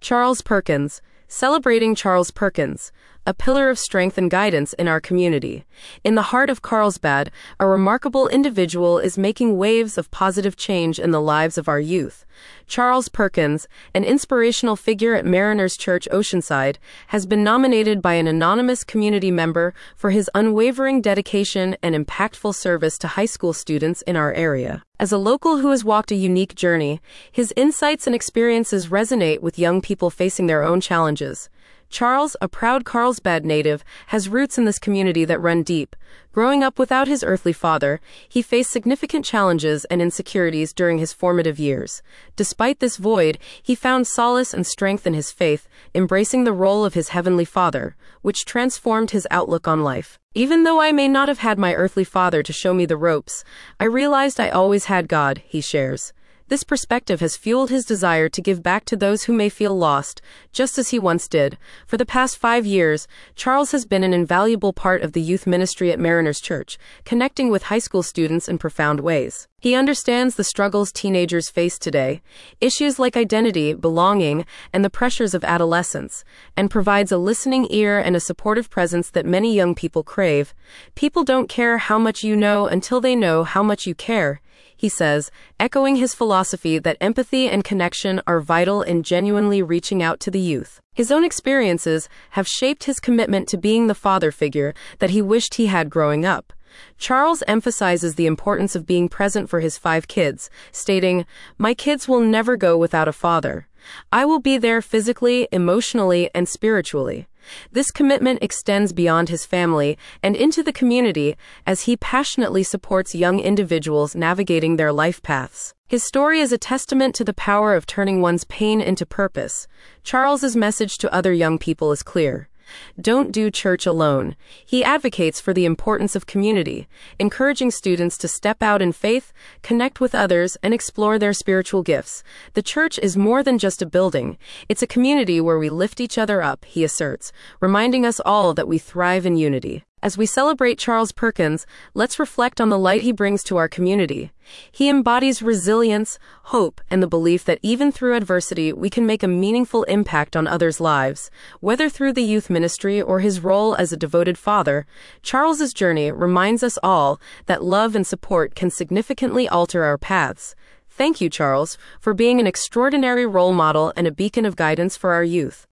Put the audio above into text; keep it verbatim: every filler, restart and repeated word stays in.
Charles Perkins. Celebrating Charles Perkins, a pillar of strength and guidance in our community. In the heart of Carlsbad, a remarkable individual is making waves of positive change in the lives of our youth. Charles Perkins, an inspirational figure at Mariners Church Oceanside, has been nominated by an anonymous community member for his unwavering dedication and impactful service to high school students in our area. As a local who has walked a unique journey, his insights and experiences resonate with young people facing their own challenges. Charles, a proud Carlsbad native, has roots in this community that run deep. Growing up without his earthly father, he faced significant challenges and insecurities during his formative years. Despite this void, he found solace and strength in his faith, embracing the role of his heavenly Father, which transformed his outlook on life. Even though I may not have had my earthly father to show me the ropes, I realized I always had God, he shares. This perspective has fueled his desire to give back to those who may feel lost, just as he once did. For the past five years, Charles has been an invaluable part of the youth ministry at Mariners Church, connecting with high school students in profound ways. He understands the struggles teenagers face today, issues like identity, belonging, and the pressures of adolescence, and provides a listening ear and a supportive presence that many young people crave. People don't care how much you know until they know how much you care, he says, echoing his philosophy that empathy and connection are vital in genuinely reaching out to the youth. His own experiences have shaped his commitment to being the father figure that he wished he had growing up. Charles emphasizes the importance of being present for his five kids, stating, "My kids will never go without a father. I will be there physically, emotionally, and spiritually." This commitment extends beyond his family and into the community as he passionately supports young individuals navigating their life paths. His story is a testament to the power of turning one's pain into purpose. Charles's message to other young people is clear. Don't do church alone. He advocates for the importance of community, encouraging students to step out in faith, connect with others, and explore their spiritual gifts. The church is more than just a building. It's a community where we lift each other up, he asserts, reminding us all that we thrive in unity. As we celebrate Charles Perkins, let's reflect on the light he brings to our community. He embodies resilience, hope, and the belief that even through adversity, we can make a meaningful impact on others' lives. Whether through the youth ministry or his role as a devoted father, Charles's journey reminds us all that love and support can significantly alter our paths. Thank you, Charles, for being an extraordinary role model and a beacon of guidance for our youth.